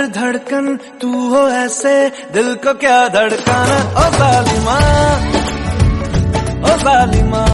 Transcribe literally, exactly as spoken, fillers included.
धड़कन तू हो ऐसे, दिल को क्या धड़काना। ओ जालिमा, ओ जालिमा।